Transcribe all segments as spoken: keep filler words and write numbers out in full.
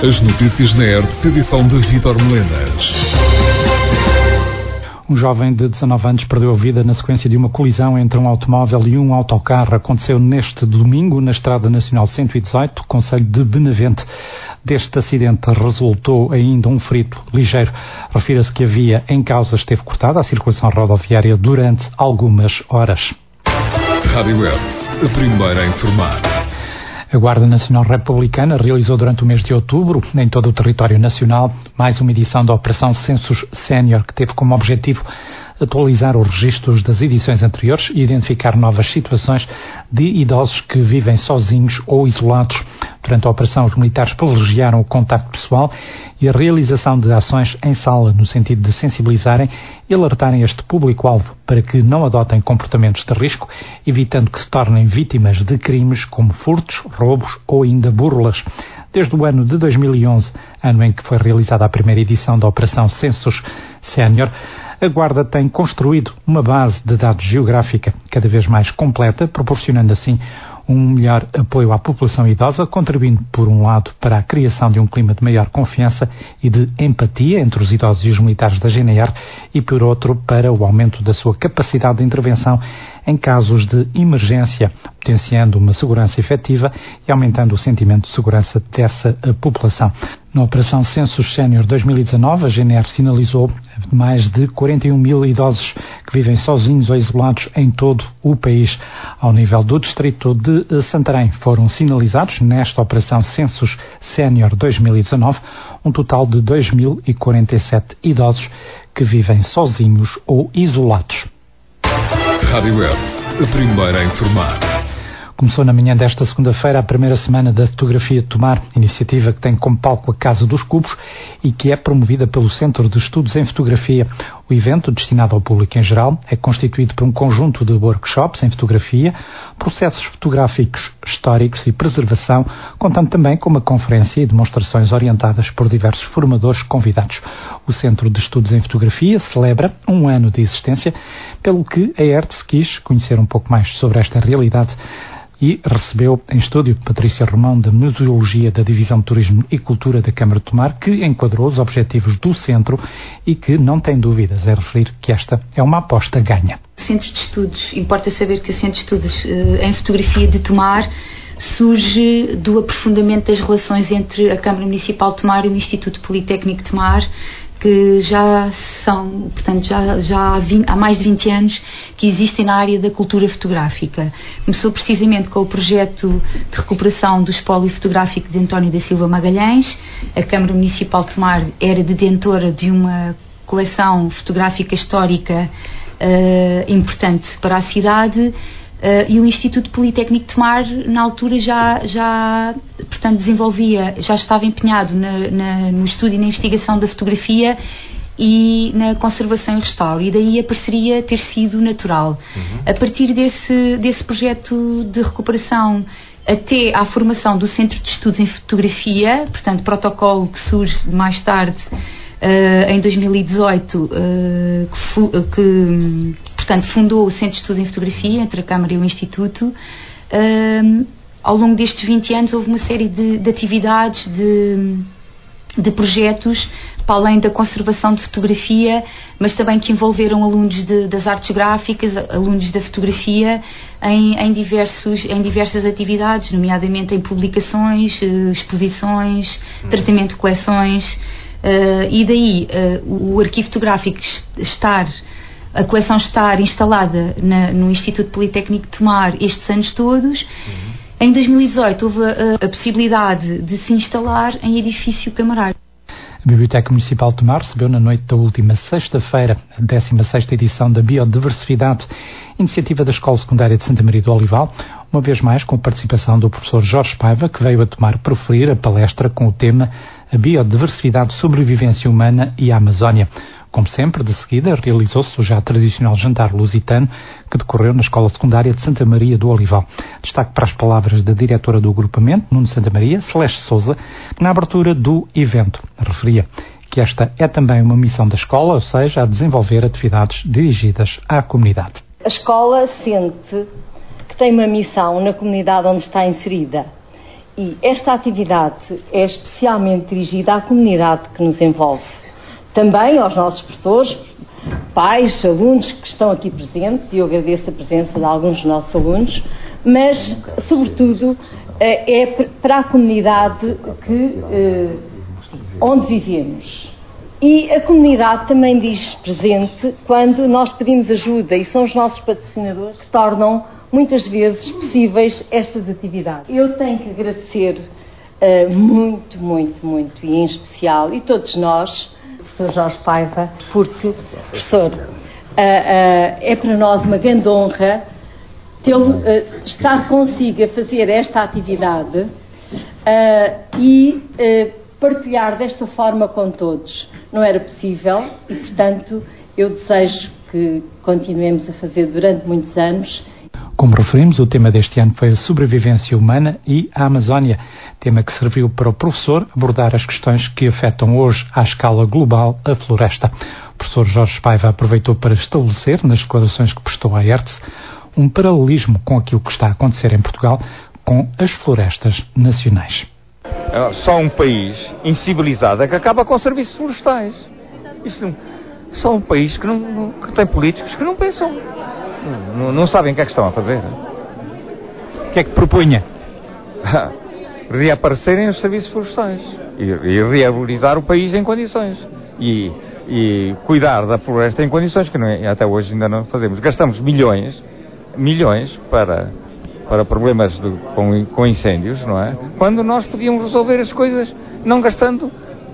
As notícias na R T P, edição de Vítor Melenas. Um jovem de dezanove anos perdeu a vida na sequência de uma colisão entre um automóvel e um autocarro. Aconteceu neste domingo na Estrada Nacional cento e dezoito, concelho de Benavente. Deste acidente resultou ainda um ferido ligeiro. Refira-se que a via em causa esteve cortada à circulação rodoviária durante algumas horas. Rádio Web, a primeira a informar. A Guarda Nacional Republicana realizou durante o mês de outubro, em todo o território nacional, mais uma edição da Operação Census Sénior, que teve como objetivo atualizar os registros das edições anteriores e identificar novas situações de idosos que vivem sozinhos ou isolados. Durante a operação, os militares privilegiaram o contacto pessoal e a realização de ações em sala, no sentido de sensibilizarem e alertarem este público-alvo para que não adotem comportamentos de risco, evitando que se tornem vítimas de crimes como furtos, roubos ou ainda burlas. Desde o ano de dois mil e onze, ano em que foi realizada a primeira edição da Operação Census Sénior, a Guarda tem construído uma base de dados geográfica cada vez mais completa, proporcionando assim um melhor apoio à população idosa, contribuindo, por um lado, para a criação de um clima de maior confiança e de empatia entre os idosos e os militares da G N R e, por outro, para o aumento da sua capacidade de intervenção em casos de emergência, potenciando uma segurança efetiva e aumentando o sentimento de segurança dessa população. Na Operação Census Sénior dois mil e dezanove, a G N R sinalizou mais de quarenta e um mil idosos que vivem sozinhos ou isolados em todo o país. Ao nível do distrito de Santarém, foram sinalizados nesta Operação Census Sénior dois mil e dezanove um total de dois mil e quarenta e sete idosos que vivem sozinhos ou isolados. Rádio Web, a primeira a informar. Começou na manhã desta segunda-feira a primeira semana da Fotografia Tomar, iniciativa que tem como palco a Casa dos Cubos e que é promovida pelo Centro de Estudos em Fotografia. O evento, destinado ao público em geral, é constituído por um conjunto de workshops em fotografia, processos fotográficos históricos e preservação, contando também com uma conferência e demonstrações orientadas por diversos formadores convidados. O Centro de Estudos em Fotografia celebra um ano de existência, pelo que a ERTS quis conhecer um pouco mais sobre esta realidade e recebeu em estúdio Patrícia Romão, da Museologia da Divisão de Turismo e Cultura da Câmara de Tomar, que enquadrou os objetivos do centro e que não tem dúvidas em referir que esta é uma aposta ganha. Centro de Estudos, importa saber que o Centro de Estudos em Fotografia de Tomar surge do aprofundamento das relações entre a Câmara Municipal de Tomar e o Instituto Politécnico de Tomar, que já são, portanto, já, já há, vinte, há mais de vinte anos que existem na área da cultura fotográfica. Começou precisamente com o projeto de recuperação do espólio fotográfico de António da Silva Magalhães. A Câmara Municipal de Tomar era detentora de uma coleção fotográfica histórica uh, importante para a cidade. Uh, e o Instituto Politécnico de Tomar, na altura, já, já portanto, desenvolvia, já estava empenhado na, na, no estudo e na investigação da fotografia e na conservação e restauro, e daí a parceria ter sido natural. Uhum. A partir desse, desse projeto de recuperação até à formação do Centro de Estudos em Fotografia, portanto, protocolo que surge mais tarde, Uh, em dois mil e dezoito, uh, que, fu- que portanto, fundou o Centro de Estudos em Fotografia entre a Câmara e o Instituto. Uh, ao longo destes vinte anos houve uma série de, de atividades, de, de projetos, para além da conservação de fotografia, mas também que envolveram alunos de, das artes gráficas, alunos da fotografia, em, em, diversos, em diversas atividades, nomeadamente em publicações, uh, exposições, hum. tratamento de coleções. Uh, e daí uh, o arquivo fotográfico estar, a coleção estar instalada na, no Instituto Politécnico de Tomar estes anos todos. Uhum. Em dois mil e dezoito houve a, a possibilidade de se instalar em edifício camarário. A Biblioteca Municipal de Tomar recebeu na noite da última sexta-feira a décima sexta edição da Biodiversidade, iniciativa da Escola Secundária de Santa Maria do Olival, uma vez mais com a participação do professor Jorge Paiva, que veio a Tomar proferir a palestra com o tema A Biodiversidade, Sobrevivência Humana e a Amazónia. Como sempre, de seguida, realizou-se o já tradicional jantar lusitano que decorreu na Escola Secundária de Santa Maria do Olival. Destaque para as palavras da diretora do agrupamento, Nuno Santa Maria, Celeste Souza, que na abertura do evento referia que esta é também uma missão da escola, ou seja, a desenvolver atividades dirigidas à comunidade. A escola sente que tem uma missão na comunidade onde está inserida E esta atividade é especialmente dirigida à comunidade que nos envolve. Também aos nossos professores, pais, alunos que estão aqui presentes, e eu agradeço a presença de alguns dos nossos alunos, mas, sobretudo, é para a comunidade que, onde vivemos. E a comunidade também diz presente quando nós pedimos ajuda, e são os nossos patrocinadores que tornam muitas vezes possíveis estas atividades. Eu tenho que agradecer uh, muito, muito, muito, e em especial, e todos nós, professor Jorge Paiva, porque, professor, uh, uh, é para nós uma grande honra tê-lo, uh, estar consigo a fazer esta atividade uh, e uh, partilhar desta forma com todos. Não era possível e, portanto, eu desejo que continuemos a fazer durante muitos anos. Como referimos, o tema deste ano foi a sobrevivência humana e a Amazónia, tema que serviu para o professor abordar as questões que afetam hoje, à escala global, a floresta. O professor Jorge Paiva aproveitou para estabelecer, nas declarações que prestou à R T S, um paralelismo com aquilo que está a acontecer em Portugal com as florestas nacionais. É só um país incivilizado é que acaba com serviços florestais. Isto não, só um país que, não, que tem políticos que não pensam. Não, não sabem o que é que estão a fazer. O que é que propunha? Reaparecerem os serviços florestais e, e reabilitar o país em condições e, e cuidar da floresta em condições que não é, até hoje ainda não fazemos. Gastamos milhões, milhões para, para problemas de, com, com incêndios, não é? Quando nós podíamos resolver as coisas não gastando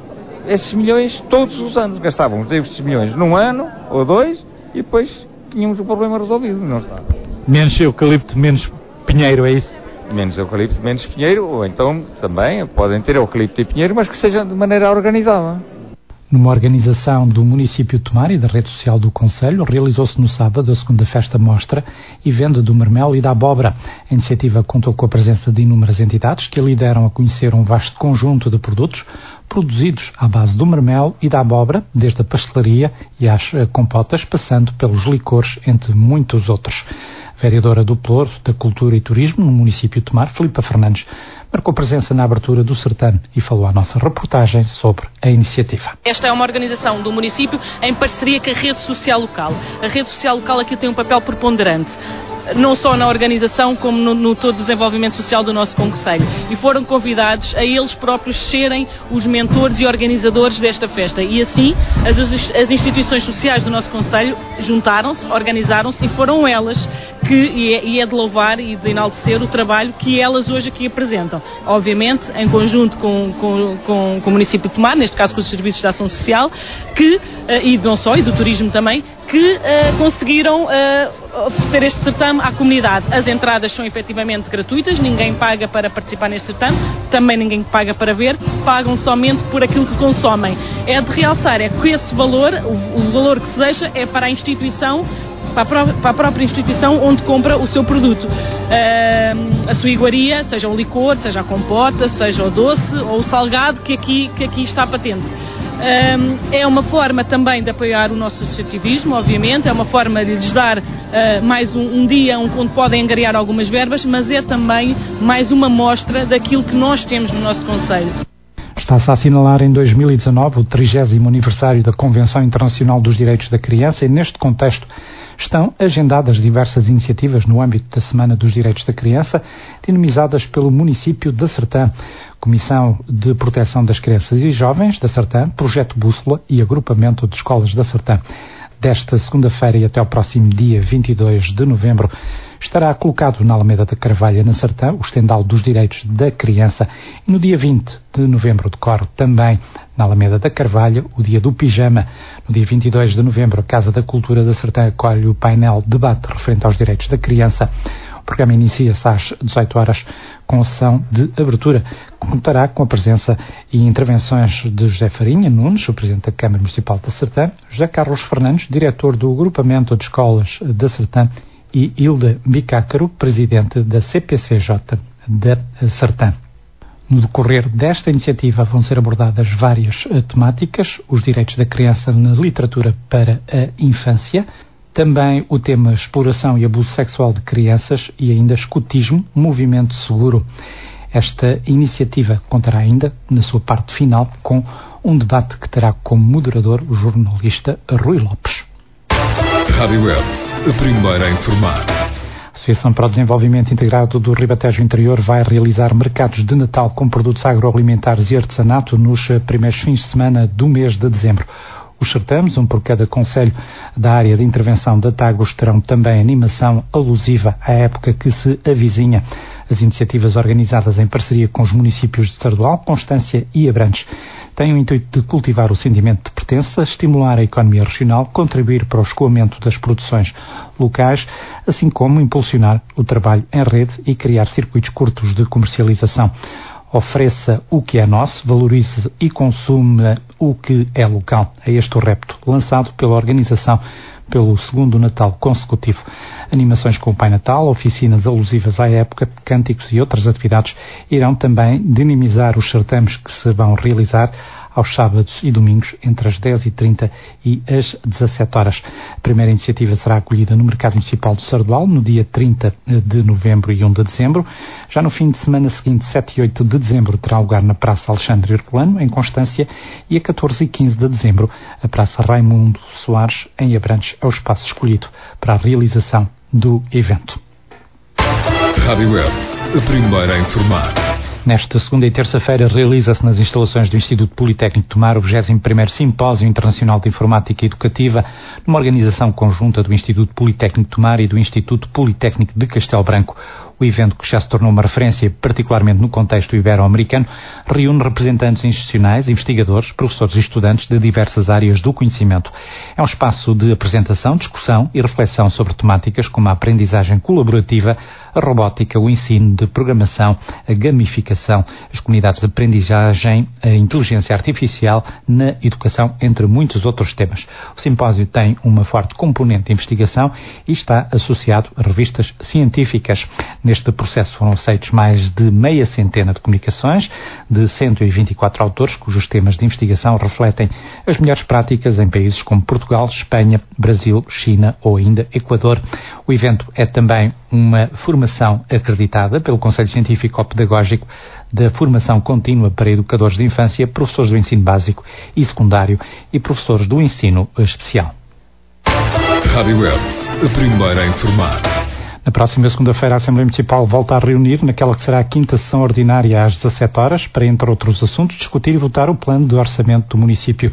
esses milhões todos os anos. Gastávamos esses milhões num ano ou dois e depois tínhamos o problema resolvido. Não está. Menos eucalipto, menos pinheiro, é isso? Menos eucalipto, menos pinheiro, ou então também podem ter eucalipto e pinheiro, mas que seja de maneira organizada. Numa organização do município de Tomar e da rede social do Conselho, realizou-se no sábado a segunda festa mostra e venda do marmelo e da abóbora. A iniciativa contou com a presença de inúmeras entidades que a lideram a conhecer um vasto conjunto de produtos produzidos à base do marmelo e da abóbora, desde a pastelaria e às compotas, passando pelos licores, entre muitos outros. A vereadora do Pelouro, da Cultura e Turismo, no município de Tomar, Filipa Fernandes, marcou presença na abertura do certame e falou à nossa reportagem sobre a iniciativa. Esta é uma organização do município em parceria com a rede social local. A rede social local aqui tem um papel preponderante, não só na organização como no, no todo o desenvolvimento social do nosso concelho, e foram convidados a eles próprios serem os mentores e organizadores desta festa, e assim as, as instituições sociais do nosso concelho juntaram-se, organizaram-se e foram elas que, e é, e é de louvar e de enaltecer o trabalho que elas hoje aqui apresentam, obviamente em conjunto com, com, com, com o município de Tomar, neste caso com os serviços de ação social, que, e não só, e do turismo também, que uh, conseguiram uh, oferecer este certame à comunidade. As entradas são efetivamente gratuitas, ninguém paga para participar neste certame, também ninguém paga para ver, pagam somente por aquilo que consomem. É de realçar, é que esse valor, o, o valor que se deixa é para a instituição, para a, pró- para a própria instituição onde compra o seu produto. Uh, a sua iguaria, seja o licor, seja a compota, seja o doce ou o salgado que aqui, que aqui está patente. Um, é uma forma também de apoiar o nosso associativismo, obviamente, é uma forma de lhes dar uh, mais um, um dia onde podem angariar algumas verbas, mas é também mais uma mostra daquilo que nós temos no nosso concelho. Está-se a assinalar em dois mil e dezanove o trigésimo aniversário da Convenção Internacional dos Direitos da Criança e, neste contexto, estão agendadas diversas iniciativas no âmbito da Semana dos Direitos da Criança, dinamizadas pelo município de Sertã. Comissão de Proteção das Crianças e Jovens da Sertã, Projeto Bússola e Agrupamento de Escolas da Sertã. Desta segunda-feira e até ao próximo dia vinte e dois de novembro, estará colocado na Alameda da Carvalha, na Sertã, o estendal dos direitos da criança, e no dia vinte de novembro decorre também na Alameda da Carvalha o dia do pijama. No dia vinte e dois de novembro, a Casa da Cultura da Sertã acolhe o painel debate referente aos direitos da criança. O programa inicia-se às dezoito horas com a sessão de abertura, que contará com a presença e intervenções de José Farinha Nunes, o Presidente da Câmara Municipal da Sertã, José Carlos Fernandes, Diretor do Agrupamento de Escolas da Sertã, e Hilda Bicácaro, Presidente da C P C J da Sertã. No decorrer desta iniciativa vão ser abordadas várias temáticas: os direitos da criança na literatura para a infância, também o tema exploração e abuso sexual de crianças e ainda escutismo, movimento seguro. Esta iniciativa contará ainda, na sua parte final, com um debate que terá como moderador o jornalista Rui Lopes. Rádio Web, a primeira a informar. A Associação para o Desenvolvimento Integrado do Ribatejo Interior vai realizar mercados de Natal com produtos agroalimentares e artesanato nos primeiros fins de semana do mês de dezembro. Os certames, um por cada concelho da área de intervenção da Tagus, terão também animação alusiva à época que se avizinha. As iniciativas organizadas em parceria com os municípios de Sardual, Constância e Abrantes têm o intuito de cultivar o sentimento de pertença, estimular a economia regional, contribuir para o escoamento das produções locais, assim como impulsionar o trabalho em rede e criar circuitos curtos de comercialização. Ofereça o que é nosso, valorize e consuma o que é local. É este o repto lançado pela organização pelo segundo Natal consecutivo. Animações com o Pai Natal, oficinas alusivas à época, cânticos e outras atividades irão também dinamizar os certames que se vão realizar aos sábados e domingos entre as dez e trinta e as dezassete horas. A primeira iniciativa será acolhida no Mercado Municipal de Sardual no dia trinta de novembro e um de dezembro. Já no fim de semana seguinte, sete e oito de dezembro, terá lugar na Praça Alexandre Herculano, em Constância, e a catorze e quinze de dezembro, a Praça Raimundo Soares, em Abrantes, é o espaço escolhido para a realização do evento. Rádio Web, a primeira a informar. Nesta segunda e terça-feira realiza-se nas instalações do Instituto Politécnico de Tomar o vigésimo primeiro Simpósio Internacional de Informática Educativa, numa organização conjunta do Instituto Politécnico de Tomar e do Instituto Politécnico de Castelo Branco. O evento, que já se tornou uma referência, particularmente no contexto ibero-americano, reúne representantes institucionais, investigadores, professores e estudantes de diversas áreas do conhecimento. É um espaço de apresentação, discussão e reflexão sobre temáticas como a aprendizagem colaborativa, a robótica, o ensino de programação, a gamificação, as comunidades de aprendizagem, a inteligência artificial na educação, entre muitos outros temas. O simpósio tem uma forte componente de investigação e está associado a revistas científicas. Neste processo foram aceitos mais de meia centena de comunicações de cento e vinte e quatro autores, cujos temas de investigação refletem as melhores práticas em países como Portugal, Espanha, Brasil, China ou ainda Equador. O evento é também uma formação acreditada pelo Conselho Científico-Pedagógico da Formação Contínua para Educadores de Infância, professores do ensino básico e secundário e professores do ensino especial. Rádio Web, a primeira a informar. Na próxima segunda-feira, a Assembleia Municipal volta a reunir naquela que será a quinta sessão ordinária às dezassete horas para, entre outros assuntos, discutir e votar o plano de orçamento do município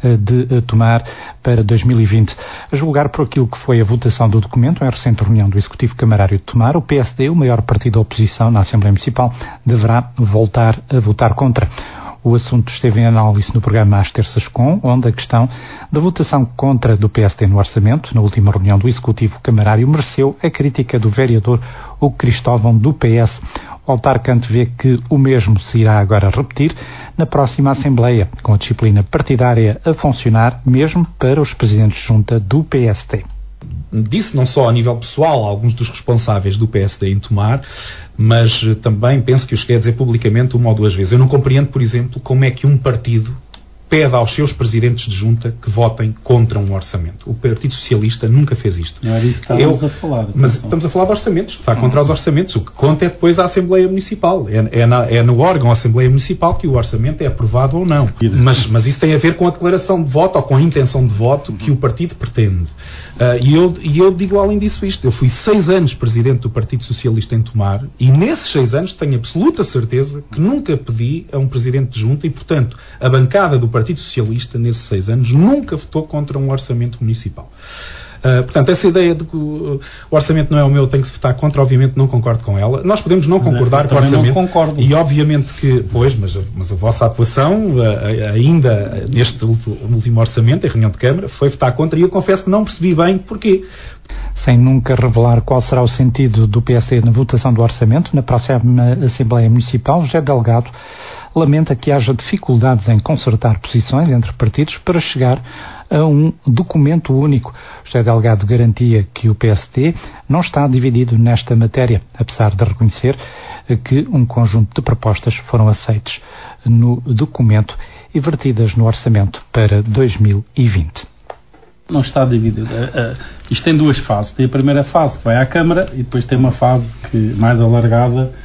de Tomar para dois mil e vinte. A julgar por aquilo que foi a votação do documento em recente reunião do Executivo Camarário de Tomar, o P S D, o maior partido da oposição na Assembleia Municipal, deverá voltar a votar contra. O assunto esteve em análise no programa Às Terças Com, onde a questão da votação contra do P S D no orçamento, na última reunião do Executivo Camarário, mereceu a crítica do vereador Hugo Cristóvão, do P S. O autarca antevê que o mesmo se irá agora repetir na próxima Assembleia, com a disciplina partidária a funcionar mesmo para os presidentes de junta do P S D. Disse não só a nível pessoal a alguns dos responsáveis do P S D em Tomar, mas também penso que o cheguei a dizer publicamente uma ou duas vezes. Eu não compreendo, por exemplo, como é que um partido pede aos seus presidentes de junta que votem contra um orçamento. O Partido Socialista nunca fez isto. Não era isso que estávamos a falar. Mas estamos a falar de orçamentos. Está contra os orçamentos. O que conta é depois a Assembleia Municipal. É, é, na, é no órgão Assembleia Municipal que o orçamento é aprovado ou não. Mas, mas isso tem a ver com a declaração de voto ou com a intenção de voto que o partido pretende. Uh, e, eu, e eu digo além disso isto. Eu fui seis anos presidente do Partido Socialista em Tomar e nesses seis anos tenho absoluta certeza que nunca pedi a um presidente de junta e, portanto, a bancada do Partido Socialista, nesses seis anos, nunca votou contra um orçamento municipal. Uh, portanto, essa ideia de que o, o orçamento não é o meu, tem que se votar contra, obviamente não concordo com ela. Nós podemos não concordar com o orçamento. Não concordo. E obviamente que, pois, mas, mas a vossa atuação, uh, ainda neste último orçamento, em reunião de Câmara, foi votar contra e eu confesso que não percebi bem porquê. Sem nunca revelar qual será o sentido do P S D na votação do orçamento, na próxima Assembleia Municipal, José Delgado lamenta que haja dificuldades em concertar posições entre partidos para chegar a um documento único. José Delgado garantia que o P S D não está dividido nesta matéria, apesar de reconhecer que um conjunto de propostas foram aceitas no documento e vertidas no orçamento para dois mil e vinte. Não está dividido. Uh, uh, isto tem duas fases. Tem a primeira fase que vai à Câmara e depois tem uma fase que, mais alargada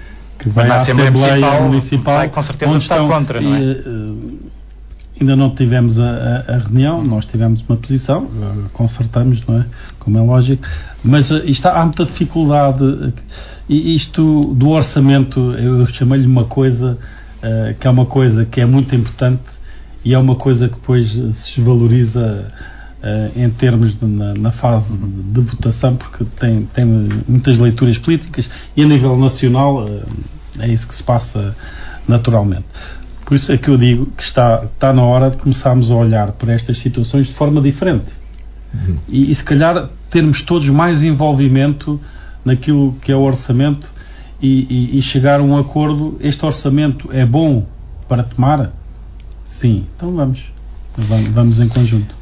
que vai à Assembleia Assembleia Municipal, Municipal, vai com certeza onde estar estão, contra, não é? E, uh, ainda não tivemos a, a, a reunião, nós tivemos uma posição, uh, consertamos, não é? Como é lógico, mas uh, isto, há muita dificuldade, uh, e isto do orçamento, eu chamei-lhe uma coisa uh, que é uma coisa que é muito importante e é uma coisa que depois se desvaloriza uh, em termos de, na, na fase de, de votação, porque tem, tem muitas leituras políticas e a nível nacional uh, é isso que se passa naturalmente. Por isso é que eu digo que está, está na hora de começarmos a olhar para estas situações de forma diferente. Uhum. E, e se calhar termos todos mais envolvimento naquilo que é o orçamento e, e, e chegar a um acordo. Este orçamento é bom para tomar? Sim, então vamos. Vamos, vamos em conjunto.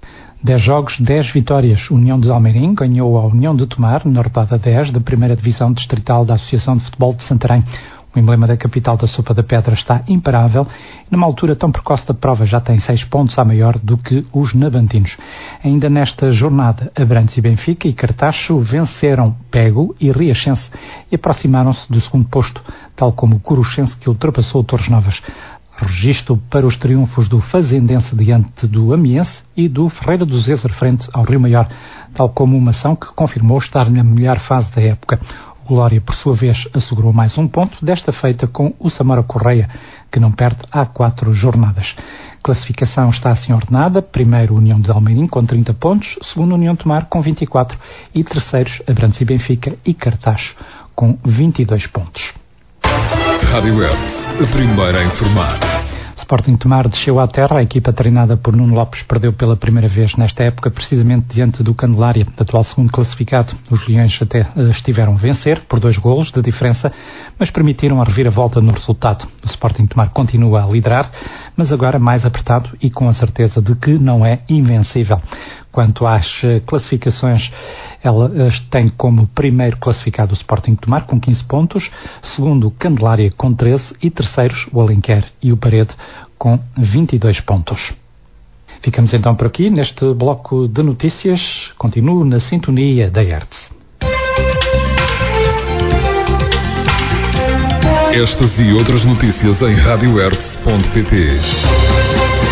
dez jogos, dez vitórias. União de Almeirim ganhou a União de Tomar na rodada dez da primeira Divisão Distrital da Associação de Futebol de Santarém. O emblema da capital da Sopa da Pedra está imparável e numa altura tão precoce da prova já tem seis pontos a maior do que os navantinos. Ainda nesta jornada, Abrantes e Benfica e Cartacho venceram Pego e Riachense e aproximaram-se do segundo posto, tal como o Coruchense que ultrapassou o Torres Novas. Registro para os triunfos do Fazendense diante do Amiense e do Ferreira do Zezer frente ao Rio Maior, tal como uma ação que confirmou estar na melhor fase da época. O Glória, por sua vez, assegurou mais um ponto, desta feita com o Samora Correia, que não perde há quatro jornadas. Classificação está assim ordenada: primeiro União de Almeirim com trinta pontos, segundo União de Tomar com vinte e quatro e terceiros Abrantes e Benfica e Cartacho com vinte e dois pontos. Rádio Web, a primeira a informar. Sporting Tomar desceu à terra. A equipa treinada por Nuno Lopes perdeu pela primeira vez nesta época, precisamente diante do Candelária, atual segundo classificado. Os Leões até estiveram a vencer por dois golos de diferença, mas permitiram a reviravolta no resultado. O Sporting Tomar continua a liderar, mas agora mais apertado e com a certeza de que não é invencível. Quanto às classificações, ela tem como primeiro classificado o Sporting Tomar com quinze pontos, segundo Candelária com treze e terceiros o Alenquer e o Parede com vinte e dois pontos. Ficamos então por aqui neste bloco de notícias. Continuo na sintonia da Hertz. Estas e outras notícias em rádio hertz ponto pt.